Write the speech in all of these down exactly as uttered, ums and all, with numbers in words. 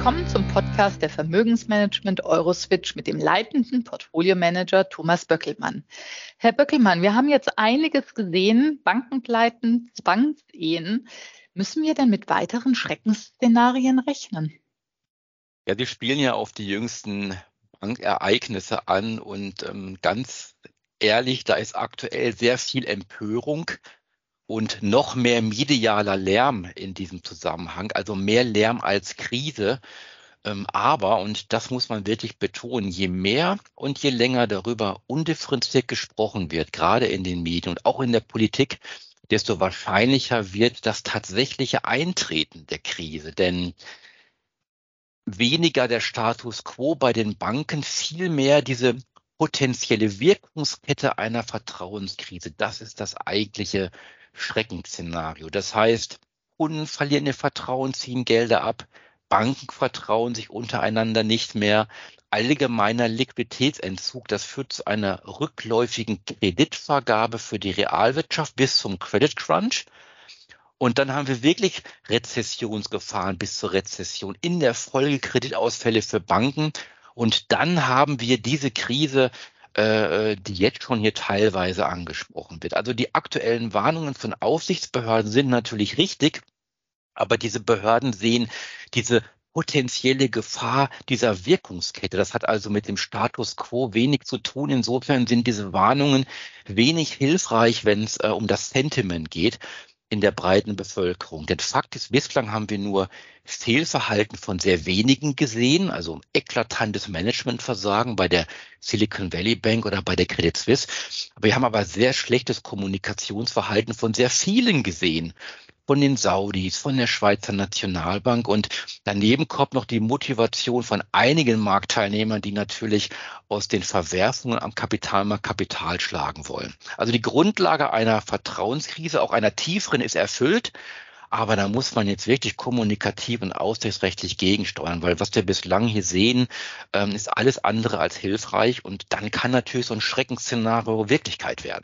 willkommen zum Podcast der Vermögensmanagement Euroswitch mit dem leitenden Portfoliomanager Thomas Böckelmann. Herr Böckelmann, wir haben jetzt einiges gesehen, Bankenpleiten, Zwangsehen. Müssen wir denn mit weiteren Schreckensszenarien rechnen? Ja, die spielen ja auf die jüngsten Bankereignisse an und ähm, ganz ehrlich, da ist aktuell sehr viel Empörung und noch mehr medialer Lärm in diesem Zusammenhang, also mehr Lärm als Krise. Ähm, aber, und das muss man wirklich betonen, je mehr und je länger darüber undifferenziert gesprochen wird, gerade in den Medien und auch in der Politik, desto wahrscheinlicher wird das tatsächliche Eintreten der Krise. Denn weniger der Status quo bei den Banken, vielmehr diese potenzielle Wirkungskette einer Vertrauenskrise. Das ist das eigentliche Schreckensszenario. Das heißt, Kunden verlieren ihr Vertrauen, ziehen Gelder ab, Banken vertrauen sich untereinander nicht mehr. Allgemeiner Liquiditätsentzug, das führt zu einer rückläufigen Kreditvergabe für die Realwirtschaft bis zum Credit Crunch. Und dann haben wir wirklich Rezessionsgefahren bis zur Rezession, in der Folge Kreditausfälle für Banken. Und dann haben wir diese Krise, äh, die jetzt schon hier teilweise angesprochen wird. Also die aktuellen Warnungen von Aufsichtsbehörden sind natürlich richtig, aber diese Behörden sehen diese potenzielle Gefahr dieser Wirkungskette. Das hat also mit dem Status quo wenig zu tun. Insofern sind diese Warnungen wenig hilfreich, wenn es äh, um das Sentiment geht in der breiten Bevölkerung. Denn Fakt ist, bislang haben wir nur Fehlverhalten von sehr wenigen gesehen, also eklatantes Managementversagen bei der Silicon Valley Bank oder bei der Credit Suisse. Wir haben aber sehr schlechtes Kommunikationsverhalten von sehr vielen gesehen, von den Saudis, von der Schweizer Nationalbank, und daneben kommt noch die Motivation von einigen Marktteilnehmern, die natürlich aus den Verwerfungen am Kapitalmarkt Kapital schlagen wollen. Also die Grundlage einer Vertrauenskrise, auch einer tieferen, ist erfüllt, aber da muss man jetzt wirklich kommunikativ und aufsichtsrechtlich gegensteuern, weil was wir bislang hier sehen, ist alles andere als hilfreich, und dann kann natürlich so ein Schreckensszenario Wirklichkeit werden.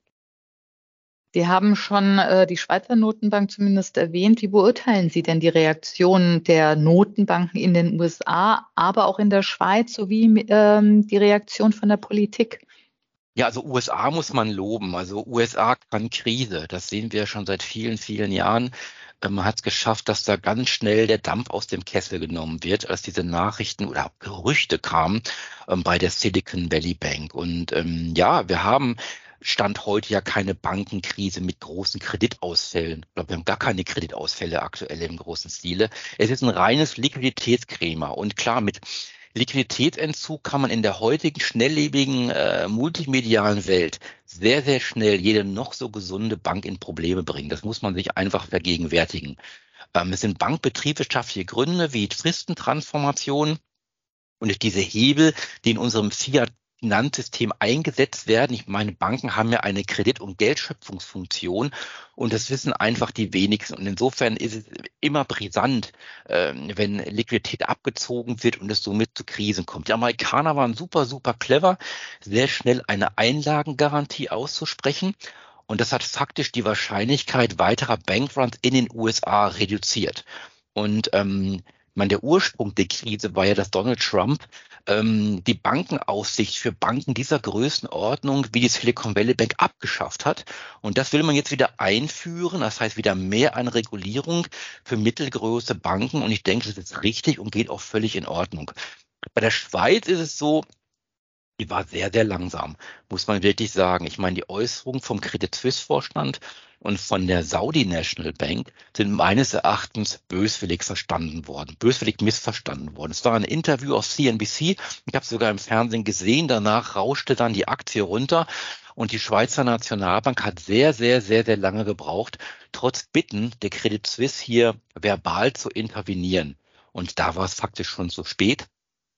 Sie haben schon äh, die Schweizer Notenbank zumindest erwähnt. Wie beurteilen Sie denn die Reaktionen der Notenbanken in den U S A, aber auch in der Schweiz, sowie ähm, die Reaktion von der Politik? Ja, also U S A muss man loben. Also U S A kann Krise. Das sehen wir schon seit vielen, vielen Jahren. Man hat es geschafft, dass da ganz schnell der Dampf aus dem Kessel genommen wird, als diese Nachrichten oder Gerüchte kamen ähm, bei der Silicon Valley Bank. Und ähm, ja, wir haben Stand heute ja keine Bankenkrise mit großen Kreditausfällen. Ich glaube, wir haben gar keine Kreditausfälle aktuell im großen Stile. Es ist ein reines Liquiditätskrämer. Und klar, mit Liquiditätsentzug kann man in der heutigen schnelllebigen, äh, multimedialen Welt sehr, sehr schnell jede noch so gesunde Bank in Probleme bringen. Das muss man sich einfach vergegenwärtigen. Ähm, es sind bankbetriebswirtschaftliche Gründe wie Fristentransformation und diese Hebel, die in unserem Fiat Finanzsystem eingesetzt werden. Ich meine, Banken haben ja eine Kredit- und Geldschöpfungsfunktion, und das wissen einfach die wenigsten. Und insofern ist es immer brisant, äh, wenn Liquidität abgezogen wird und es somit zu Krisen kommt. Die Amerikaner waren super, super clever, sehr schnell eine Einlagengarantie auszusprechen. Und das hat faktisch die Wahrscheinlichkeit weiterer Bankruns in den U S A reduziert. Und ähm, ich meine, der Ursprung der Krise war ja, dass Donald Trump ähm, die Bankenaufsicht für Banken dieser Größenordnung wie die Silicon Valley Bank abgeschafft hat. Und das will man jetzt wieder einführen. Das heißt, wieder mehr an Regulierung für mittelgroße Banken. Und ich denke, das ist richtig und geht auch völlig in Ordnung. Bei der Schweiz ist es so, die war sehr, sehr langsam, muss man wirklich sagen. Ich meine, die Äußerungen vom Credit Suisse-Vorstand und von der Saudi National Bank sind meines Erachtens böswillig verstanden worden, böswillig missverstanden worden. Es war ein Interview auf C N B C, ich habe es sogar im Fernsehen gesehen, danach rauschte dann die Aktie runter, und die Schweizer Nationalbank hat sehr, sehr, sehr, sehr lange gebraucht, trotz Bitten der Credit Suisse hier verbal zu intervenieren. Und da war es faktisch schon zu spät.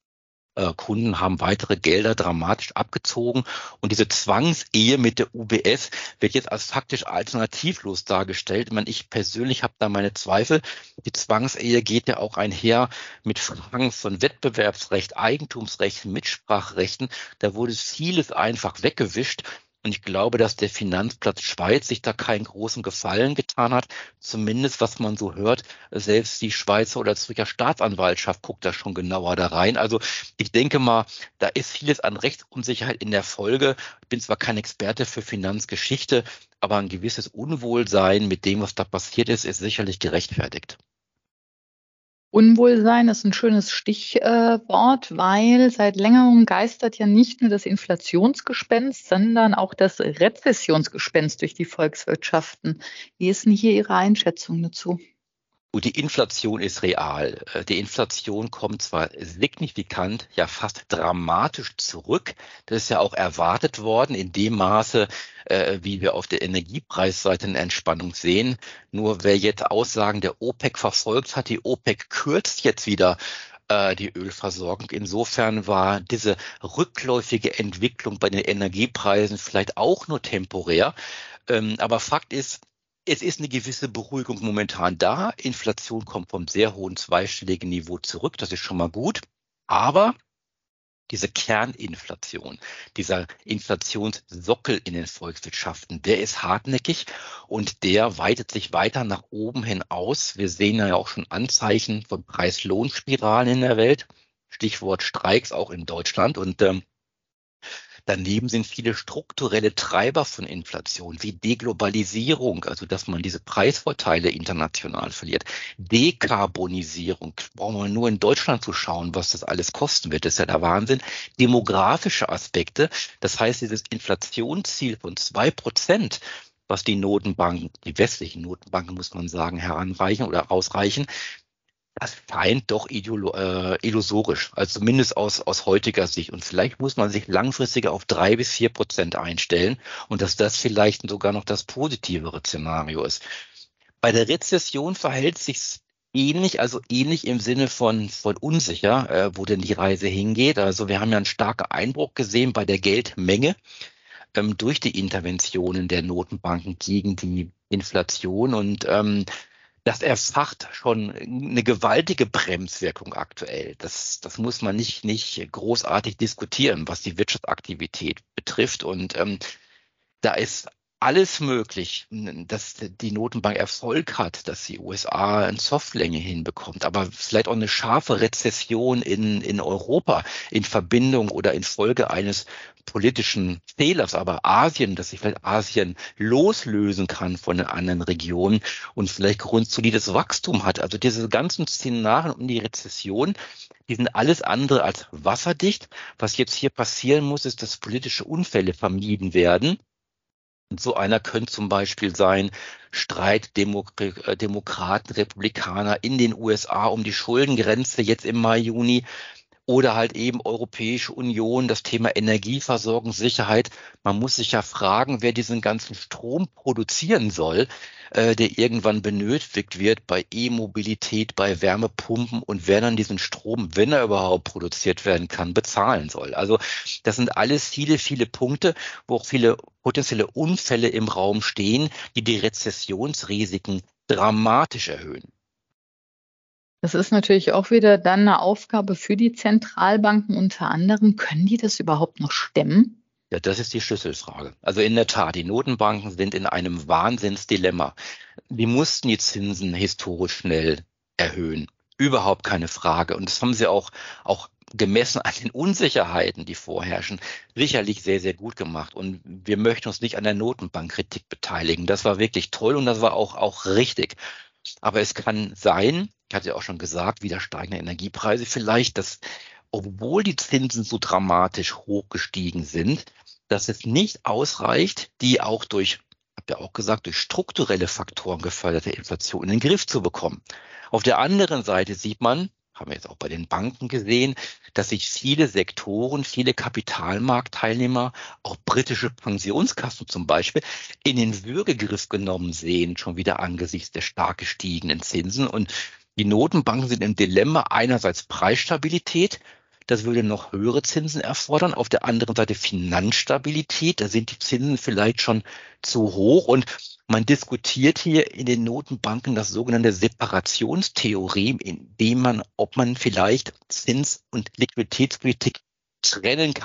Kunden haben weitere Gelder dramatisch abgezogen, und diese Zwangsehe mit der U B S wird jetzt als faktisch alternativlos dargestellt. Ich meine, ich persönlich habe da meine Zweifel. Die Zwangsehe geht ja auch einher mit Fragen von Wettbewerbsrecht, Eigentumsrechten, Mitspracherechten. Da wurde vieles einfach weggewischt. Und ich glaube, dass der Finanzplatz Schweiz sich da keinen großen Gefallen getan hat. Zumindest, was man so hört, selbst die Schweizer oder Zürcher Staatsanwaltschaft guckt da schon genauer da rein. Also ich denke mal, da ist vieles an Rechtsunsicherheit in der Folge. Ich bin zwar kein Experte für Finanzgeschichte, aber ein gewisses Unwohlsein mit dem, was da passiert ist, ist sicherlich gerechtfertigt. Unwohlsein ist ein schönes Stichwort, weil seit längerem geistert ja nicht nur das Inflationsgespenst, sondern auch das Rezessionsgespenst durch die Volkswirtschaften. Wie ist denn hier Ihre Einschätzung dazu? Gut, die Inflation ist real. Äh, Die Inflation kommt zwar signifikant, ja fast dramatisch zurück. Das ist ja auch erwartet worden in dem Maße, äh, wie wir auf der Energiepreisseite eine Entspannung sehen. Nur wer jetzt Aussagen der OPEC verfolgt hat, die OPEC kürzt jetzt wieder äh, die Ölversorgung. Insofern war diese rückläufige Entwicklung bei den Energiepreisen vielleicht auch nur temporär. Ähm, aber Fakt ist, es ist eine gewisse Beruhigung momentan da. Inflation kommt vom sehr hohen zweistelligen Niveau zurück. Das ist schon mal gut. Aber diese Kerninflation, dieser Inflationssockel in den Volkswirtschaften, der ist hartnäckig und der weitet sich weiter nach oben hin aus. Wir sehen ja auch schon Anzeichen von Preis-Lohn-Spiralen in der Welt. Stichwort Streiks auch in Deutschland. Und ähm, daneben sind viele strukturelle Treiber von Inflation, wie Deglobalisierung, also dass man diese Preisvorteile international verliert. Dekarbonisierung, brauchen wir nur in Deutschland zu schauen, was das alles kosten wird, das ist ja der Wahnsinn. Demografische Aspekte, das heißt, dieses Inflationsziel von zwei Prozent, was die Notenbanken, die westlichen Notenbanken, muss man sagen, heranreichen oder ausreichen, das scheint doch ideolo- äh, illusorisch, also zumindest aus, aus heutiger Sicht. Und vielleicht muss man sich langfristiger auf drei bis vier Prozent einstellen und dass das vielleicht sogar noch das positivere Szenario ist. Bei der Rezession verhält sich ähnlich, also ähnlich im Sinne von, von unsicher, äh, wo denn die Reise hingeht. Also wir haben ja einen starken Einbruch gesehen bei der Geldmenge ähm, durch die Interventionen der Notenbanken gegen die Inflation und ähm, das erfacht schon eine gewaltige Bremswirkung aktuell. Das, das muss man nicht, nicht großartig diskutieren, was die Wirtschaftsaktivität betrifft. Und ähm, da ist alles möglich, dass die Notenbank Erfolg hat, dass die U S A eine Softlänge hinbekommt, aber vielleicht auch eine scharfe Rezession in, in Europa in Verbindung oder in Folge eines politischen Fehlers, aber Asien, dass sich vielleicht Asien loslösen kann von den anderen Regionen und vielleicht grundsolides Wachstum hat. Also diese ganzen Szenarien um die Rezession, die sind alles andere als wasserdicht. Was jetzt hier passieren muss, ist, dass politische Unfälle vermieden werden. Und so einer könnte zum Beispiel sein, Streit Demok äh, Demokraten, Republikaner in den U S A um die Schuldengrenze jetzt im Mai, Juni. Oder halt eben Europäische Union, das Thema Energieversorgungssicherheit. Man muss sich ja fragen, wer diesen ganzen Strom produzieren soll, äh, der irgendwann benötigt wird bei E-Mobilität, bei Wärmepumpen und wer dann diesen Strom, wenn er überhaupt produziert werden kann, bezahlen soll. Also das sind alles viele, viele Punkte, wo auch viele potenzielle Unfälle im Raum stehen, die die Rezessionsrisiken dramatisch erhöhen. Das ist natürlich auch wieder dann eine Aufgabe für die Zentralbanken unter anderem. Können die das überhaupt noch stemmen? Ja, das ist die Schlüsselfrage. Also in der Tat, die Notenbanken sind in einem Wahnsinnsdilemma. Die mussten die Zinsen historisch schnell erhöhen. Überhaupt keine Frage. Und das haben sie auch, auch gemessen an den Unsicherheiten, die vorherrschen, sicherlich sehr, sehr gut gemacht. Und wir möchten uns nicht an der Notenbankkritik beteiligen. Das war wirklich toll und das war auch, auch richtig. Aber es kann sein, ich hatte ja auch schon gesagt, wieder steigende Energiepreise vielleicht, dass obwohl die Zinsen so dramatisch hoch gestiegen sind, dass es nicht ausreicht, die auch durch, habe ja auch gesagt, durch strukturelle Faktoren geförderte Inflation in den Griff zu bekommen. Auf der anderen Seite sieht man, haben wir jetzt auch bei den Banken gesehen, dass sich viele Sektoren, viele Kapitalmarktteilnehmer, auch britische Pensionskassen zum Beispiel, in den Würgegriff genommen sehen, schon wieder angesichts der stark gestiegenen Zinsen. Und die Notenbanken sind im Dilemma einerseits Preisstabilität, das würde noch höhere Zinsen erfordern. Auf der anderen Seite Finanzstabilität, da sind die Zinsen vielleicht schon zu hoch und man diskutiert hier in den Notenbanken das sogenannte Separationstheorem, indem man, ob man vielleicht Zins- und Liquiditätspolitik trennen kann.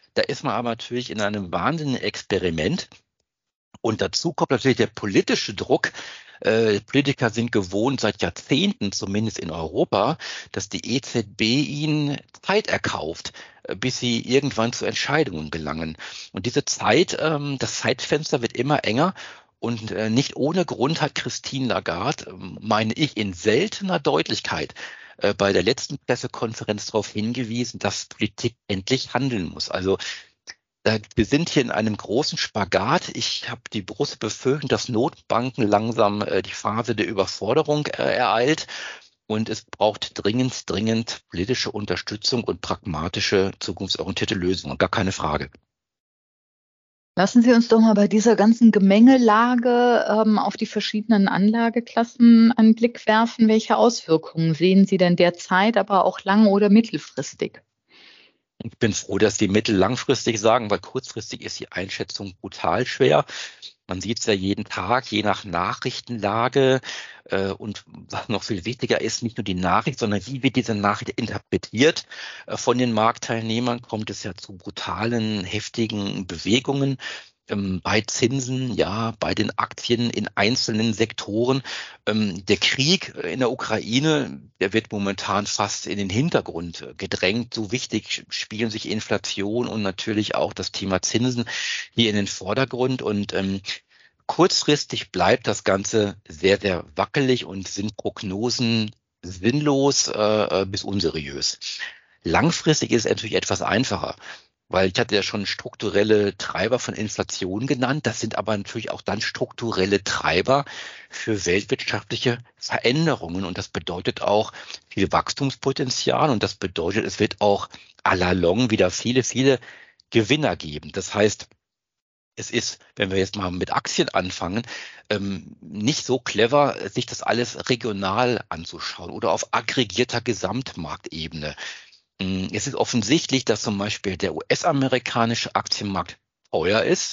Da ist man aber natürlich in einem wahnsinnigen Experiment. Und dazu kommt natürlich der politische Druck. Äh, Politiker sind gewohnt, seit Jahrzehnten, zumindest in Europa, dass die E Z B ihnen Zeit erkauft, äh, bis sie irgendwann zu Entscheidungen gelangen. Und diese Zeit, ähm, das Zeitfenster wird immer enger. Und äh, nicht ohne Grund hat Christine Lagarde, ähm, meine ich, in seltener Deutlichkeit äh, bei der letzten Pressekonferenz darauf hingewiesen, dass Politik endlich handeln muss. Also äh, wir sind hier in einem großen Spagat. Ich habe die große Befürchtung, dass Notenbanken langsam äh, die Phase der Überforderung äh, ereilt. Und es braucht dringend, dringend politische Unterstützung und pragmatische, zukunftsorientierte Lösungen. Gar keine Frage. Lassen Sie uns doch mal bei dieser ganzen Gemengelage ähm, auf die verschiedenen Anlageklassen einen Blick werfen. Welche Auswirkungen sehen Sie denn derzeit, aber auch lang- oder mittelfristig? Ich bin froh, dass Sie mittel-langfristig sagen, weil kurzfristig ist die Einschätzung brutal schwer. Man sieht es ja jeden Tag, je nach Nachrichtenlage. Äh, und was noch viel wichtiger ist, nicht nur die Nachricht, sondern wie wird diese Nachricht interpretiert äh, von den Marktteilnehmern, kommt es ja zu brutalen, heftigen Bewegungen. Ähm, bei Zinsen, ja, bei den Aktien in einzelnen Sektoren. Ähm, der Krieg in der Ukraine, der wird momentan fast in den Hintergrund äh, gedrängt. So wichtig spielen sich Inflation und natürlich auch das Thema Zinsen hier in den Vordergrund. Und ähm, kurzfristig bleibt das Ganze sehr, sehr wackelig und sind Prognosen sinnlos äh, bis unseriös. Langfristig ist es natürlich etwas einfacher. Weil ich hatte ja schon strukturelle Treiber von Inflation genannt. Das sind aber natürlich auch dann strukturelle Treiber für weltwirtschaftliche Veränderungen. Und das bedeutet auch viel Wachstumspotenzial. Und das bedeutet, es wird auch à la longue wieder viele, viele Gewinner geben. Das heißt, es ist, wenn wir jetzt mal mit Aktien anfangen, ähm, nicht so clever, sich das alles regional anzuschauen oder auf aggregierter Gesamtmarktebene. Es ist offensichtlich, dass zum Beispiel der U S-amerikanische Aktienmarkt teuer ist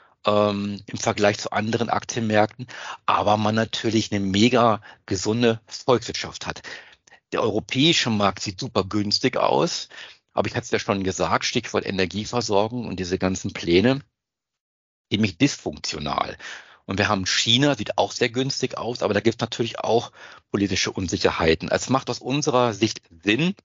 ähm, im Vergleich zu anderen Aktienmärkten, aber man natürlich eine mega gesunde Volkswirtschaft hat. Der europäische Markt sieht super günstig aus, aber ich hatte es ja schon gesagt, Stichwort Energieversorgung und diese ganzen Pläne, ziemlich dysfunktional. Und wir haben China, sieht auch sehr günstig aus, aber da gibt es natürlich auch politische Unsicherheiten. Es macht aus unserer Sicht Sinn,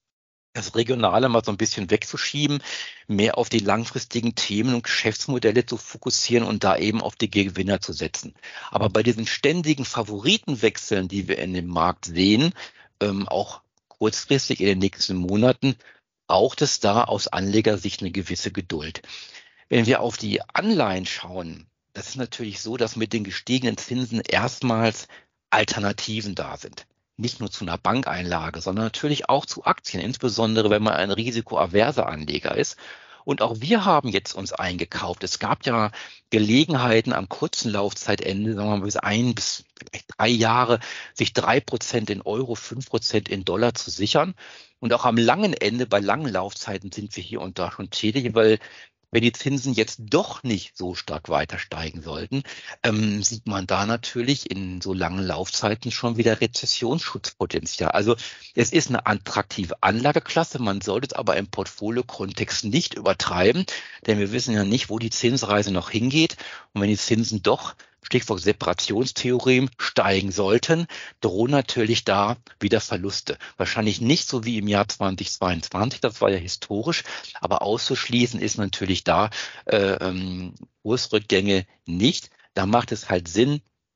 das Regionale mal so ein bisschen wegzuschieben, mehr auf die langfristigen Themen und Geschäftsmodelle zu fokussieren und da eben auf die Gewinner zu setzen. Aber bei diesen ständigen Favoritenwechseln, die wir in dem Markt sehen, ähm, auch kurzfristig in den nächsten Monaten, braucht es da aus Anlegersicht eine gewisse Geduld. Wenn wir auf die Anleihen schauen, das ist natürlich so, dass mit den gestiegenen Zinsen erstmals Alternativen da sind. Nicht nur zu einer Bankeinlage, sondern natürlich auch zu Aktien, insbesondere wenn man ein risikoaverser Anleger ist. Und auch wir haben jetzt uns eingekauft. Es gab ja Gelegenheiten am kurzen Laufzeitende, sagen wir mal bis ein bis vielleicht drei Jahre, sich drei Prozent in Euro, fünf Prozent in Dollar zu sichern. Und auch am langen Ende, bei langen Laufzeiten sind wir hier und da schon tätig, weil wenn die Zinsen jetzt doch nicht so stark weiter steigen sollten, ähm, sieht man da natürlich in so langen Laufzeiten schon wieder Rezessionsschutzpotenzial. Also es ist eine attraktive Anlageklasse, man sollte es aber im Portfolio-Kontext nicht übertreiben, denn wir wissen ja nicht, wo die Zinsreise noch hingeht. Und wenn die Zinsen doch, Stichwort Separationstheorem, steigen sollten, drohen natürlich da wieder Verluste. Wahrscheinlich nicht so wie im Jahr zweitausendzweiundzwanzig, das war ja historisch, aber auszuschließen ist natürlich da äh, ähm, Kursrückgänge nicht. Da macht es halt Sinn,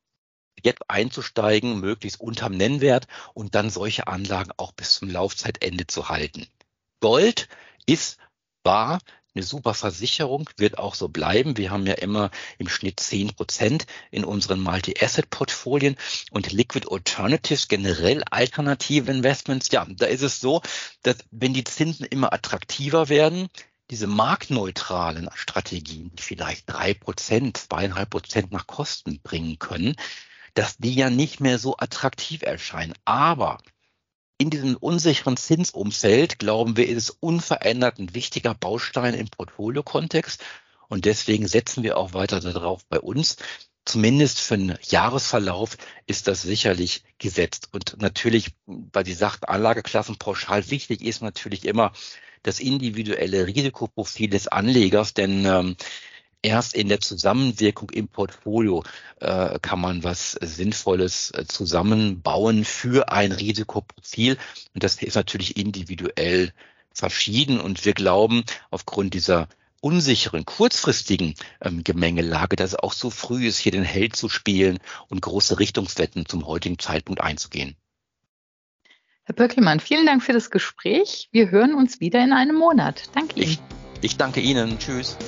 jetzt einzusteigen, möglichst unterm Nennwert und dann solche Anlagen auch bis zum Laufzeitende zu halten. Gold ist, war eine super Versicherung, wird auch so bleiben. Wir haben ja immer im Schnitt zehn Prozent in unseren Multi-Asset-Portfolien und Liquid Alternatives, generell alternative Investments. Ja, da ist es so, dass wenn die Zinsen immer attraktiver werden, diese marktneutralen Strategien, die vielleicht drei Prozent, zweieinhalb Prozent nach Kosten bringen können, dass die ja nicht mehr so attraktiv erscheinen. Aber in diesem unsicheren Zinsumfeld, glauben wir, ist es unverändert ein wichtiger Baustein im Portfolio-Kontext. Und deswegen setzen wir auch weiter darauf bei uns. Zumindest für einen Jahresverlauf ist das sicherlich gesetzt. Und natürlich, weil die sagt, Anlageklassen pauschal wichtig ist natürlich immer, das individuelle Risikoprofil des Anlegers, denn ähm, erst in der Zusammenwirkung im Portfolio äh, kann man was Sinnvolles äh, zusammenbauen für ein Risikoprofil. Und das ist natürlich individuell verschieden. Und wir glauben, aufgrund dieser unsicheren, kurzfristigen ähm, Gemengelage, dass es auch so früh ist, hier den Held zu spielen und große Richtungswetten zum heutigen Zeitpunkt einzugehen. Herr Böckelmann, vielen Dank für das Gespräch. Wir hören uns wieder in einem Monat. Danke Ihnen. Ich, ich danke Ihnen. Tschüss.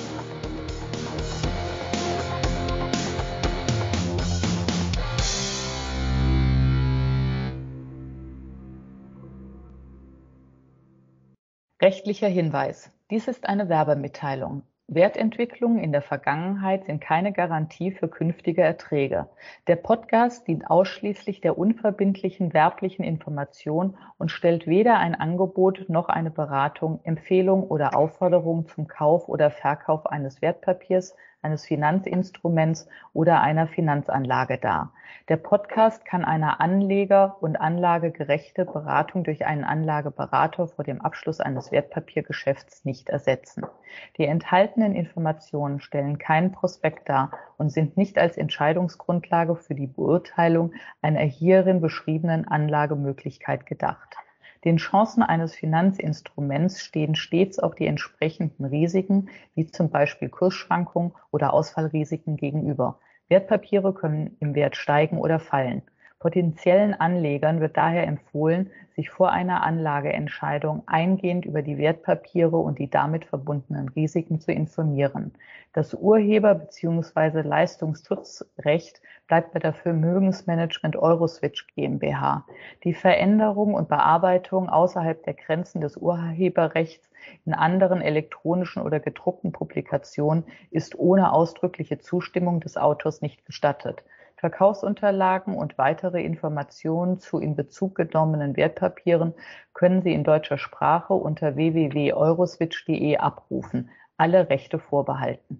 Rechtlicher Hinweis. Dies ist eine Werbemitteilung. Wertentwicklungen in der Vergangenheit sind keine Garantie für künftige Erträge. Der Podcast dient ausschließlich der unverbindlichen werblichen Information und stellt weder ein Angebot noch eine Beratung, Empfehlung oder Aufforderung zum Kauf oder Verkauf eines Wertpapiers, eines Finanzinstruments oder einer Finanzanlage dar. Der Podcast kann eine anleger- und anlagegerechte Beratung durch einen Anlageberater vor dem Abschluss eines Wertpapiergeschäfts nicht ersetzen. Die enthaltenen Informationen stellen keinen Prospekt dar und sind nicht als Entscheidungsgrundlage für die Beurteilung einer hierin beschriebenen Anlagemöglichkeit gedacht. Den Chancen eines Finanzinstruments stehen stets auch die entsprechenden Risiken, wie zum Beispiel Kursschwankungen oder Ausfallrisiken gegenüber. Wertpapiere können im Wert steigen oder fallen. Potenziellen Anlegern wird daher empfohlen, sich vor einer Anlageentscheidung eingehend über die Wertpapiere und die damit verbundenen Risiken zu informieren. Das Urheber- bzw. Leistungsschutzrecht bleibt bei der Vermögensmanagement Euroswitch GmbH. Die Veränderung und Bearbeitung außerhalb der Grenzen des Urheberrechts in anderen elektronischen oder gedruckten Publikationen ist ohne ausdrückliche Zustimmung des Autors nicht gestattet. Verkaufsunterlagen und weitere Informationen zu in Bezug genommenen Wertpapieren können Sie in deutscher Sprache unter w w w punkt euroswitch punkt de abrufen. Alle Rechte vorbehalten.